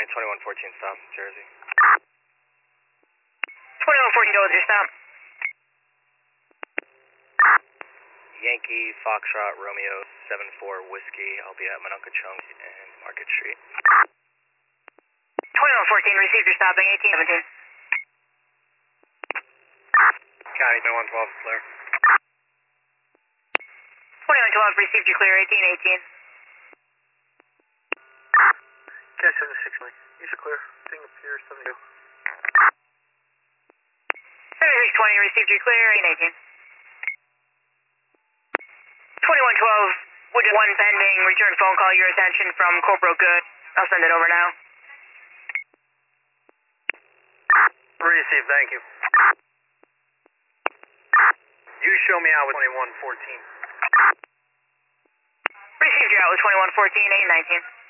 County, 2114 stop, Jersey. 2114, go with your stop. Yankee, Foxtrot, Romeo, 74 Whiskey. I'll be at Minunka-Chung and Market Street. 2114, received your stopping, 1817. County, 2112, clear. 2112, received your clear, 1818. Cash 76 Mike. Use clear. Thing appears 72. 7620, received your clear, 1818. 2112, with one pending, return phone call, your attention from Corporal Good. I'll send it over now. Received, thank you. You show me out with 2114. Received your out with 2114, 819.